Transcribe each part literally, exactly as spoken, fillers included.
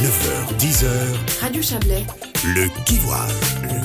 neuf heures dix heures, Radio Chablais. le kiwage. Le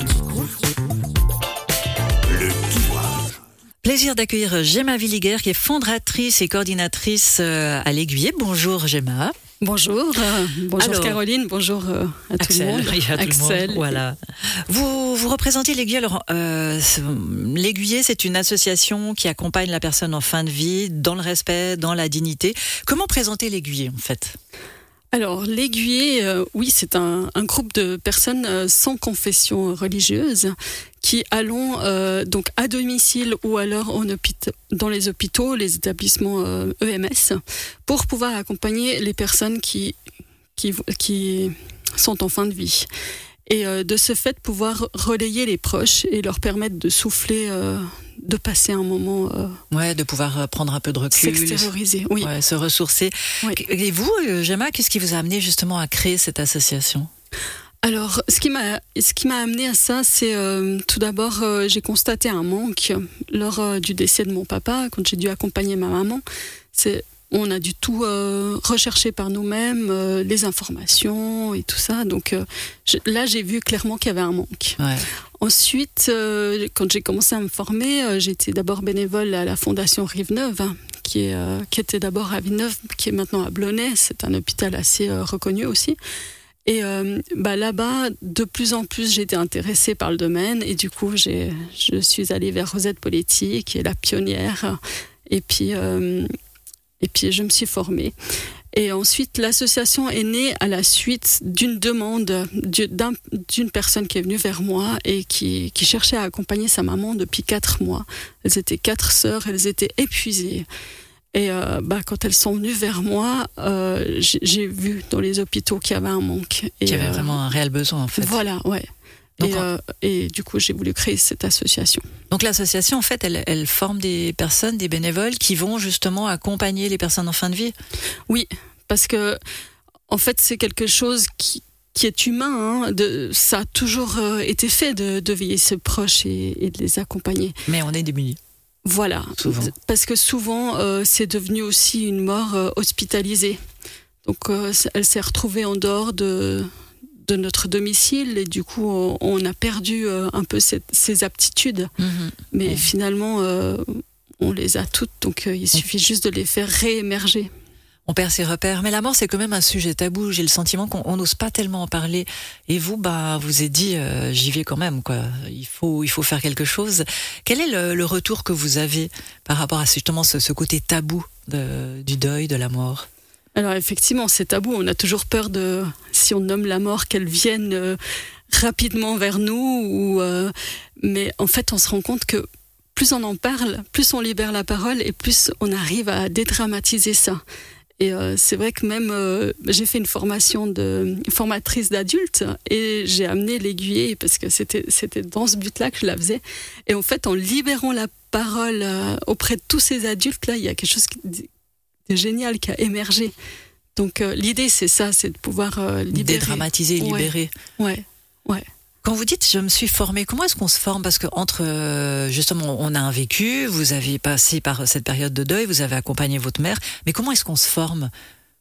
Le kiwage. Plaisir d'accueillir Gemma Villiger, qui est fondatrice et coordinatrice euh, à l'Aiguillé. Bonjour Gemma. Bonjour, euh, bonjour Alors, Caroline, bonjour euh, à Axel, tout le monde. oui, à tout Axel. le monde. Voilà. Vous, vous représentez l'Aiguillé. Alors, euh, l'Aiguillé, c'est une association qui accompagne la personne en fin de vie, dans le respect, dans la dignité. Comment présenter l'Aiguillé, en fait ? Alors, l'Aiguillé, euh, oui, c'est un, un groupe de personnes euh, sans confession religieuse qui allons euh, donc à domicile ou alors en hôpit- dans les hôpitaux, les établissements euh, E M S, pour pouvoir accompagner les personnes qui, qui, qui sont en fin de vie. Et euh, de ce fait, pouvoir relayer les proches et leur permettre de souffler, euh, de passer un moment... Euh, Ouais, de pouvoir prendre un peu de recul. S'extérioriser, oui. Ouais, se ressourcer. Oui. Et vous, Gemma, qu'est-ce qui vous a amené justement à créer cette association ? Alors, ce qui m'a, ce qui m'a amené à ça, c'est euh, tout d'abord, euh, j'ai constaté un manque lors euh, du décès de mon papa, quand j'ai dû accompagner ma maman. C'est, on a dû tout euh, rechercher par nous-mêmes, euh, les informations et tout ça. Donc euh, je, là, j'ai vu clairement qu'il y avait un manque. Ouais. Ensuite, euh, quand j'ai commencé à me former, euh, j'étais d'abord bénévole à la Fondation Rive-Neuve, hein, qui, est, euh, qui était d'abord à Villeneuve, qui est maintenant à Blonay. C'est un hôpital assez euh, reconnu aussi. Et euh, bah là-bas, de plus en plus, j'ai été intéressée par le domaine. Et du coup, j'ai, je suis allée vers Rosette Poletti, qui est la pionnière. Et puis, euh, et puis je me suis formée. Et ensuite, l'association est née à la suite d'une demande d'un, d'une personne qui est venue vers moi et qui, qui cherchait à accompagner sa maman depuis quatre mois. Elles étaient quatre sœurs, elles étaient épuisées. Et euh, bah, quand elles sont venues vers moi, euh, j'ai, j'ai vu dans les hôpitaux qu'il y avait un manque. Et, Qu'il y avait euh, vraiment un réel besoin, en fait. Voilà, ouais. Donc, et, en... euh, et du coup, j'ai voulu créer cette association. Donc l'association, en fait, elle, elle forme des personnes, des bénévoles qui vont justement accompagner les personnes en fin de vie. Oui, parce que en fait, c'est quelque chose qui, qui est humain. Hein, de, ça a toujours euh, été fait de, de veiller ses proches et, et de les accompagner. Mais on est démunis. Voilà, souvent. Parce que souvent, euh, c'est devenu aussi une mort euh, hospitalisée. Donc, euh, elle s'est retrouvée en dehors de, de notre domicile et du coup, on, on a perdu euh, un peu cette, ces aptitudes. Mmh. Mais mmh. finalement, euh, on les a toutes, donc euh, il suffit juste de les faire réémerger. On perd ses repères, mais la mort c'est quand même un sujet tabou. J'ai le sentiment qu'on n'ose pas tellement en parler. Et vous, bah, vous êtes dit, euh, j'y vais quand même, quoi. Il faut, il faut faire quelque chose. Quel est le, le retour que vous avez par rapport à justement ce, ce côté tabou de, du deuil, de la mort ? Alors effectivement, c'est tabou. On a toujours peur de, si on nomme la mort, qu'elle vienne euh, rapidement vers nous. Ou, euh, mais en fait, on se rend compte que plus on en parle, plus on libère la parole et plus on arrive à dédramatiser ça. Et euh, c'est vrai que même euh, j'ai fait une formation de formatrice d'adultes et j'ai amené l'aiguillé parce que c'était c'était dans ce but-là que je la faisais. Et en fait, en libérant la parole euh, auprès de tous ces adultes-là, il y a quelque chose qui, de génial qui a émergé. Donc euh, l'idée, c'est ça, c'est de pouvoir euh, libérer. Dédramatiser, libérer. Ouais, ouais. ouais. Quand vous dites je me suis formée, comment est-ce qu'on se forme ? Parce que entre euh, justement on a un vécu, vous avez passé par cette période de deuil, vous avez accompagné votre mère, mais comment est-ce qu'on se forme ?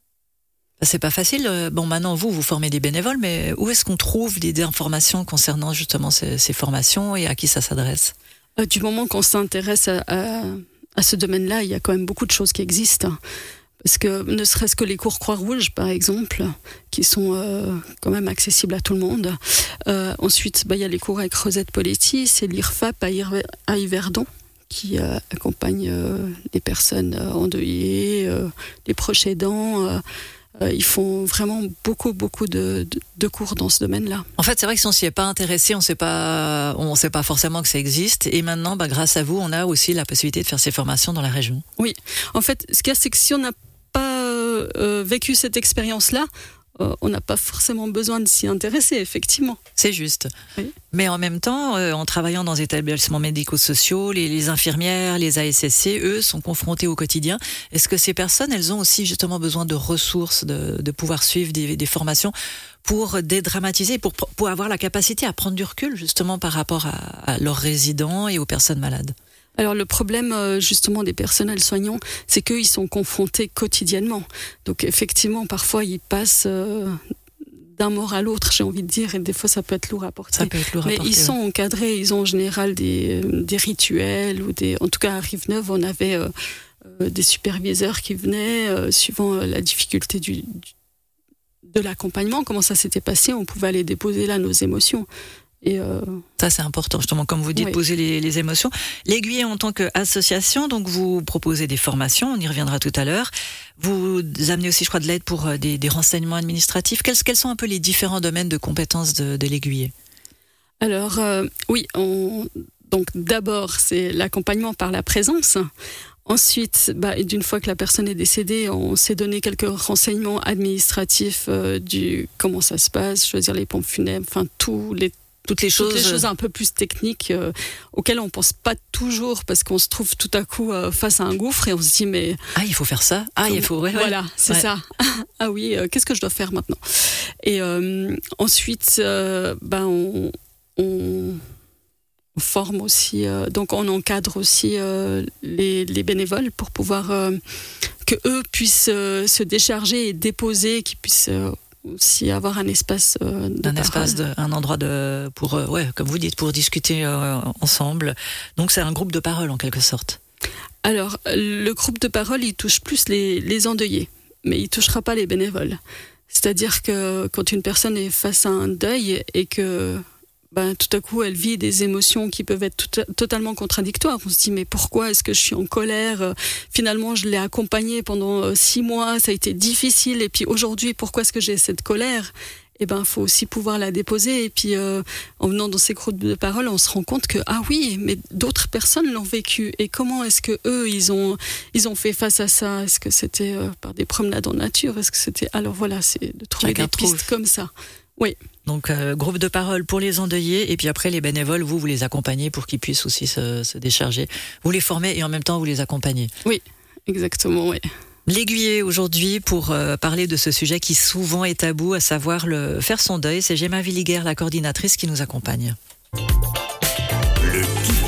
C'est pas facile. Bon, maintenant vous vous formez des bénévoles, mais où est-ce qu'on trouve des, des informations concernant justement ces, ces formations et à qui ça s'adresse ? euh, Du moment qu'on s'intéresse à, à, à ce domaine-là, il y a quand même beaucoup de choses qui existent. Parce que ne serait-ce que les cours Croix-Rouge, par exemple, qui sont euh, quand même accessibles à tout le monde. Euh, ensuite, bah, y a les cours avec Rosette Poletti, c'est l'I R F A P à, Yver- à Yverdon, qui euh, accompagne euh, les personnes euh, endeuillées, euh, les proches aidants. Euh, euh, ils font vraiment beaucoup, beaucoup de, de, de cours dans ce domaine-là. En fait, c'est vrai que si on s'y est pas intéressé, on sait pas, on sait pas forcément que ça existe. Et maintenant, bah, grâce à vous, on a aussi la possibilité de faire ces formations dans la région. Oui, en fait, ce qu'il y a, c'est que si on n'a pas euh, vécu cette expérience-là, euh, on n'a pas forcément besoin de s'y intéresser, effectivement. C'est juste. Oui. Mais en même temps, euh, en travaillant dans des établissements médico-sociaux, les, les infirmières, les A S S C, eux, sont confrontés au quotidien. Est-ce que ces personnes, elles ont aussi justement besoin de ressources, de, de pouvoir suivre des, des formations pour dédramatiser, pour, pour avoir la capacité à prendre du recul justement par rapport à, à leurs résidents et aux personnes malades ? Alors le problème justement des personnels soignants, c'est qu'eux ils sont confrontés quotidiennement. Donc effectivement parfois ils passent euh, d'un mort à l'autre, j'ai envie de dire, et des fois ça peut être lourd à porter. Ça peut être lourd à Mais porter, ils ouais. sont encadrés, ils ont en général des, des rituels, ou des, en tout cas à Rive-Neuve, on avait euh, euh, des superviseurs qui venaient, euh, suivant euh, la difficulté du, du, de l'accompagnement, comment ça s'était passé, on pouvait aller déposer là nos émotions. Et euh... Ça, c'est important, justement, comme vous dites, oui. poser les, les émotions. L'Aiguillé, en tant qu'association, donc vous proposez des formations, on y reviendra tout à l'heure. Vous amenez aussi, je crois, de l'aide pour des, des renseignements administratifs. Quels, quels sont un peu les différents domaines de compétences de, de l'Aiguillé ? Alors, euh, oui, on... donc d'abord, c'est l'accompagnement par la présence. Ensuite, bah, d'une fois que la personne est décédée, on s'est donné quelques renseignements administratifs euh, du comment ça se passe, choisir les pompes funèbres, enfin tous les Toutes les choses, toutes les choses un peu plus techniques euh, auxquelles on pense pas toujours parce qu'on se trouve tout à coup euh, face à un gouffre et on se dit mais ah il faut faire ça, ah il faut ouais, voilà ouais. c'est ouais. ça ah oui euh, qu'est-ce que je dois faire maintenant et euh, ensuite euh, ben on, on on forme aussi euh, donc on encadre aussi euh, les, les bénévoles pour pouvoir euh, que eux puissent euh, se décharger et déposer, qu'ils puissent euh, aussi avoir un espace euh, de un parole. espace de, un endroit de pour euh, ouais comme vous dites pour discuter euh, ensemble. Donc c'est un groupe de parole en quelque sorte. Alors le groupe de parole il touche plus les, les endeuillés, mais il touchera pas les bénévoles. C'est-à-dire que quand une personne est face à un deuil et que ben, tout à coup elle vit des émotions qui peuvent être tout, totalement contradictoires, on se dit mais pourquoi est-ce que je suis en colère, finalement je l'ai accompagnée pendant six mois, ça a été difficile et puis aujourd'hui pourquoi est-ce que j'ai cette colère? Eh ben, faut aussi pouvoir la déposer et puis euh, en venant dans ces groupes de parole, on se rend compte que ah oui, mais d'autres personnes l'ont vécu et comment est-ce que eux ils ont ils ont fait face à ça? Est-ce que c'était euh, par des promenades en nature? Est-ce que c'était alors voilà, c'est de trouver Chacun des pistes trouve. comme ça. Oui. Donc euh, groupe de parole pour les endeuillés et puis après les bénévoles, vous vous les accompagnez pour qu'ils puissent aussi se, se décharger. Vous les formez et en même temps vous les accompagnez. Oui, exactement, oui. L'Aiguillé aujourd'hui pour euh, parler de ce sujet qui souvent est tabou, à savoir le faire son deuil. C'est Gemma Villiger, la coordinatrice, qui nous accompagne.